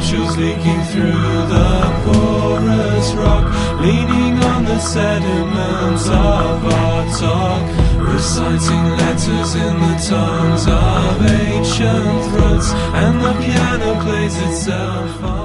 credentials leaking through the porous rock, leaning on the sediments of our talk, reciting letters in the tongues of ancient throats, and the piano plays itself on.